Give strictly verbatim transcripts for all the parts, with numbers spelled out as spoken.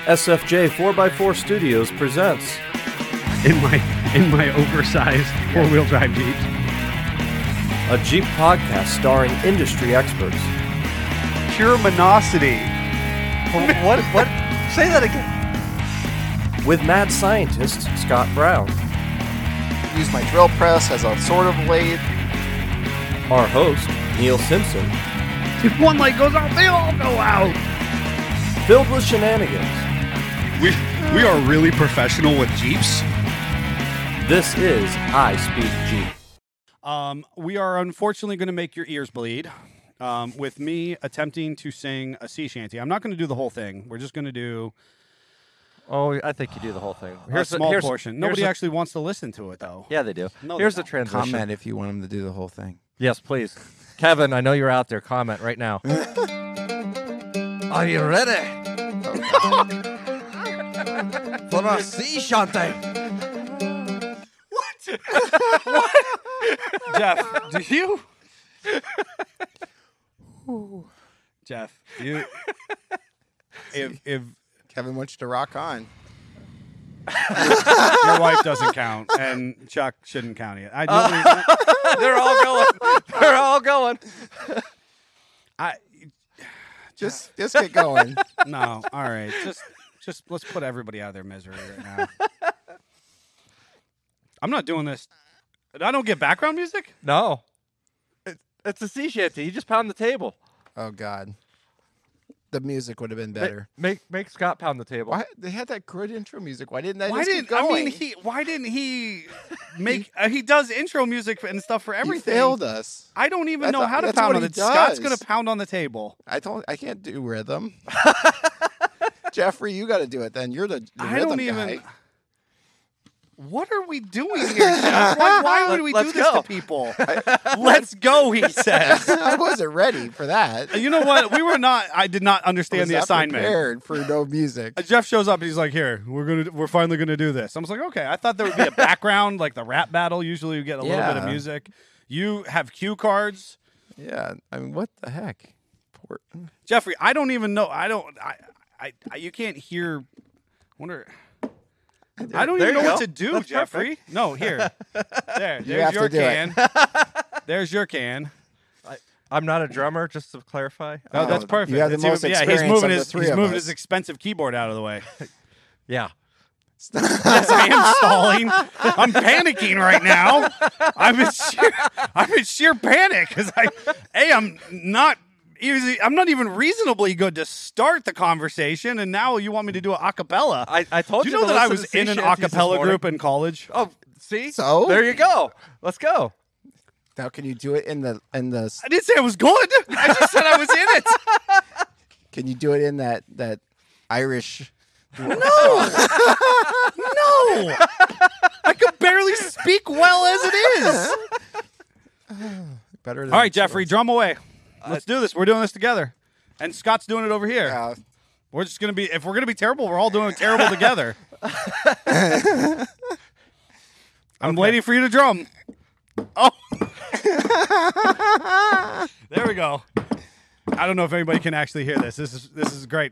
S F J four by four Studios presents in my in my oversized four-wheel drive Jeep. A Jeep podcast starring industry experts. Pure monosity. What? What? Say that again. With mad scientist Scott Brown. Use my drill press as a sort of lathe. Our host, Neil Simpson. If one light goes out, they all go out. Filled with shenanigans. We we are really professional with Jeeps. This is I Speak Jeep. Um, we are unfortunately going to make your ears bleed um, with me attempting to sing a sea shanty. I'm not going to do the whole thing. We're just going to do Oh, I think you do the whole thing. Here's a small here's, portion. here's Nobody a, actually wants to listen to it, though. Yeah, they do. No, here's they the don't. transition. Comment if you want him to do the whole thing. Yes, please. Kevin, I know you're out there. Comment right now. Are you ready? For a sea shanty. What? What? Jeff, do you? Jeff, do you? If if Kevin wants you to rock on. your wife doesn't count and Chuck shouldn't count it, I do. They're all going. They're all going. I Just just get going. no. All right, just just let's put everybody out of their misery right now. I'm not doing this. I don't get background music. No. It, it's a sea shanty. You just pound the table. Oh God. The music would have been Ma- better. Make make Scott pound the table. Why they had that good intro music? Why didn't that Why just didn't keep I going? mean he? Why didn't he make? uh, he does intro music and stuff for He everything. failed us. I don't even That's know a- how to that's pound what on he the. Scott's does. gonna pound on the table. I don't. I can't do rhythm. Jeffrey, you got to do it. Then you're the, the I rhythm don't even. guy. What are we doing here, Jeff? Why, why would we Let's do this go. to people? Let's go, he says. I wasn't ready for that. You know what? We were not. I did not I understand was the not assignment. prepared for no music. Uh, Jeff shows up and he's like, "Here, we're gonna, we're finally gonna do this." I was like, "Okay." I thought there would be a background, like the rap battle. Usually, you get a little bit of Yeah. music. You have cue cards, Yeah. I mean, what the heck? Poor. Jeffrey. I don't even know. I don't. I. I. I you can't hear. Wonder. I don't There even know you what go. to do, That's Jeffrey. No, here. There. You There's have your to do it. can. There's your can. I'm not a drummer, just to clarify. Oh, Oh, that's perfect. you have the It's most even- yeah, he's experience moving of the his three he's of moving us. his expensive keyboard out of the way. Yeah. Yes, I am stalling. I'm panicking right now. I'm in sheer, I'm in sheer panic because I, a, I'm not easy. I'm not even reasonably good to start the conversation, and now you want me to do a acapella. I, I told Do you you know to that I listen was to sea in an shanties this acapella morning. group in college? Oh, see? So? There you go. Let's go. Now, can you do it in the in the? I didn't say I was good. I just said I was in it. Can you do it in that that Irish? No, no. I could barely speak well as it is. Better. Than All right, Jeffrey, drum away. Let's do this. We're doing this together. And Scott's doing it over here. Uh, We're just going to be, if we're going to be terrible, we're all doing it terrible together. I'm waiting for you to drum. Oh. There we go. I don't know if anybody can actually hear this. This is this is great.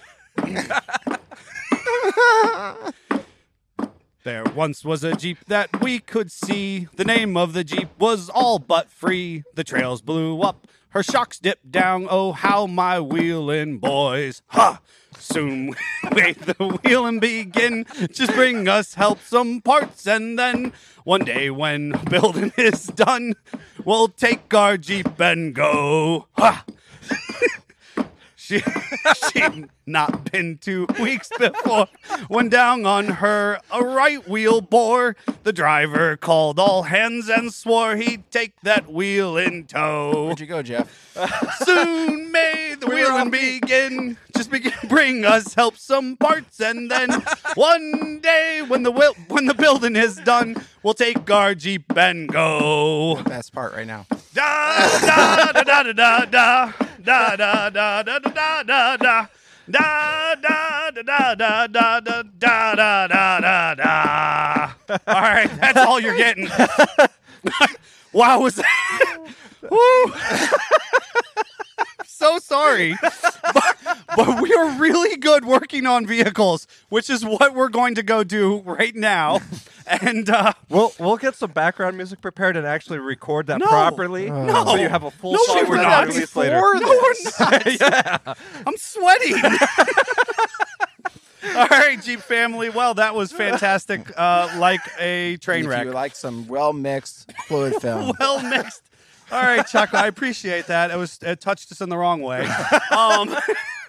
There once was a Jeep that we could see. The name of the Jeep was all but free. The trails blew up, her shocks dipped down. Oh, how my wheelin' boys, ha! Soon may the wheelin' begin. Just bring us help, some parts, and then one day when building is done, we'll take our Jeep and go. Ha! She she'd not been two weeks before when down on her a right wheel bore. The driver called all hands and swore he'd take that wheel in tow. where'd you go, Jeff? Soon may the wheeling begin. Just begin, bring us help, some parts, and then one day when the will, when the building is done, we'll take our Jeep and go. Best part right now. Da da da da da da da da da da da da da da. Da da da da da da da da da da da da. All right, that's all you're getting. Wow, was that? Woo! so sorry. but, but we are really good working on vehicles, which is what we're going to go do right now. And uh, We'll we'll get some background music prepared and actually record that No. properly. No. So you have a full No, song we're we're not. not release later. Before no, we're this. not. yeah. I'm sweating. All right, Jeep family. Well, that was fantastic. Uh, like a train If wreck. you like some well mixed fluid film. Well mixed. All right, Chuck. I appreciate that. It was it touched us in the wrong way. Um,